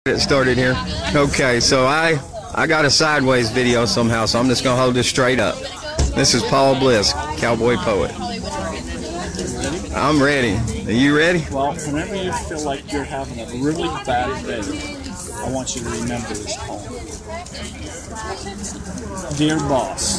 Get started here. Okay, so I got a sideways video somehow, so I'm just gonna hold this straight up. This is Paul Bliss, Cowboy Poet. I'm ready. Are you ready? Well, whenever you feel like you're having a really bad day, I want you to remember this poem. Dear Boss,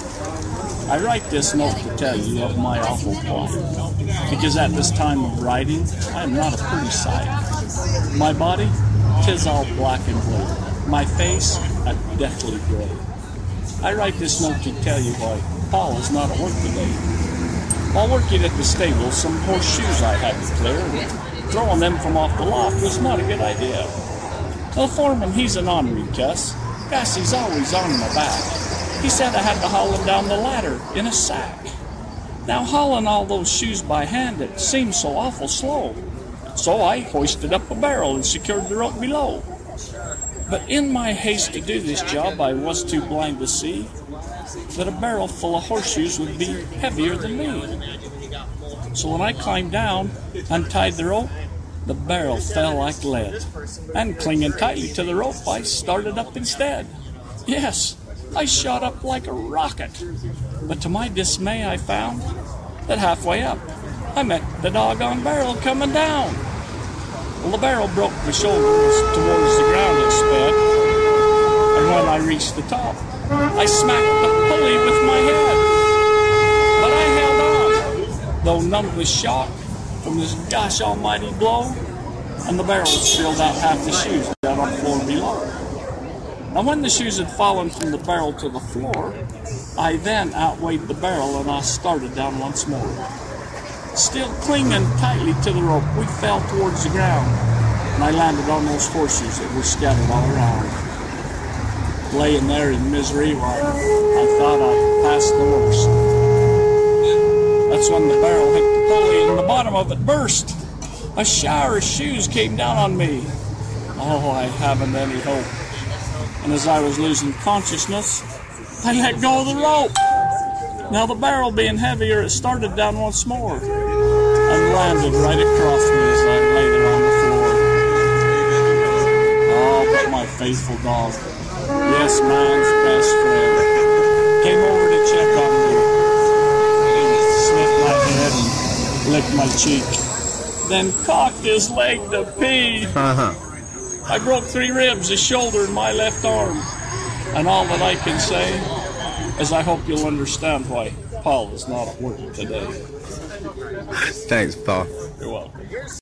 I write this note to tell you of my awful plight, because at this time of writing, I am not a pretty sight. My body, 'tis all black and blue, my face a deathly gray. I write this note to tell you why Paul is not at work today. While working at the stable, some horseshoes I had to clear, and throwing them from off the loft was not a good idea. The foreman, he's an ornery cuss. Gosh, he's always on my back. He said I had to haul them down the ladder in a sack. Now hauling all those shoes by hand, it seemed so awful slow. So I hoisted up a barrel and secured the rope below. But in my haste to do this job, I was too blind to see that a barrel full of horseshoes would be heavier than me. So when I climbed down, untied the rope, the barrel fell like lead. And clinging tightly to the rope, I started up instead. Yes, I shot up like a rocket. But to my dismay, I found that halfway up, I met the doggone barrel coming down. Well, the barrel broke my shoulders towards the ground it sped, and when I reached the top, I smacked the pulley with my head. But I held on, though none with shock from this gosh almighty blow, and the barrel spilled out half the shoes down on the floor below. Now when the shoes had fallen from the barrel to the floor, I then outweighed the barrel and I started down once more. Still clinging tightly to the rope, we fell towards the ground, and I landed on those horseshoes that were scattered all around. Laying there in misery, I thought I'd passed the worst. That's when the barrel hit the pulley and the bottom of it burst. A shower of shoes came down on me. Oh, I haven't any hope. And as I was losing consciousness, I let go of the rope. Now the barrel being heavier, it started down once more and landed right across me as I lay there on the floor. Oh, but my faithful dog, yes, man's best friend, came over to check on me. He sniffed my head and licked my cheek, then cocked his leg to pee. I broke 3 ribs, a shoulder, and my left arm. And all that I can say is I hope you'll understand why Paul is not at work today. Thanks, Paul. You're welcome.